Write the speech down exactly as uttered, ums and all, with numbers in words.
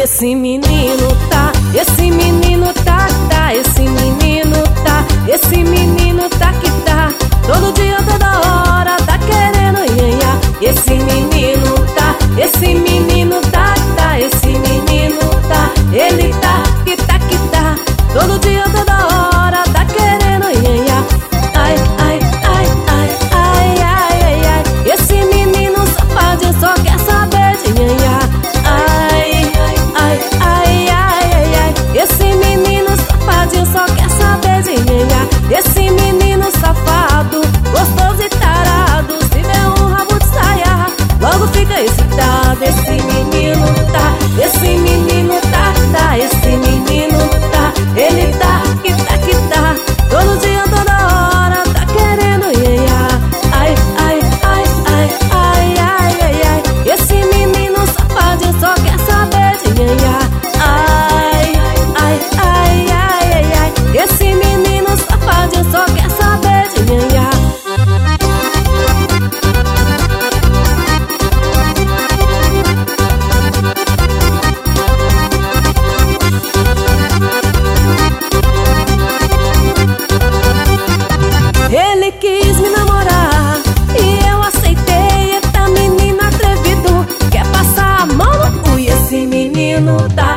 Esse menino tá, esse menino tá, tá, esse menino tá, esse menino tá que tá, todo dia, toda hora, tá querendo nhanhá. Esse menino tá, esse menino tá, tá, esse menino tá, ele tá, que tá, que tá, todo dia, toda hora, tá querendo nhanhá. Ai, ai, ai, ai, ai, ai, ai, ai, esse menino safadinho só quer saber de nhanhá. Esse menino safadinho só quer saber de nhanhá. Esse menino safado, gostoso e tarado, se vê um rabo de saia, logo fica excitado. Esse menino tá, esse menino tá, tá, esse menino tá, ele tá, que tá, que tá, todo dia, toda hora, tá querendo nhanhá. Ai, ai, ai, ai, ai, ai, ai, ai, esse menino safadinho só quer saber de nhanhá. Esse menino safadinho só quer saber de nhanhá. Ele quis me namorar e eu aceitei. Eita menino atrevido, quer passar a mão no cu. E esse menino tá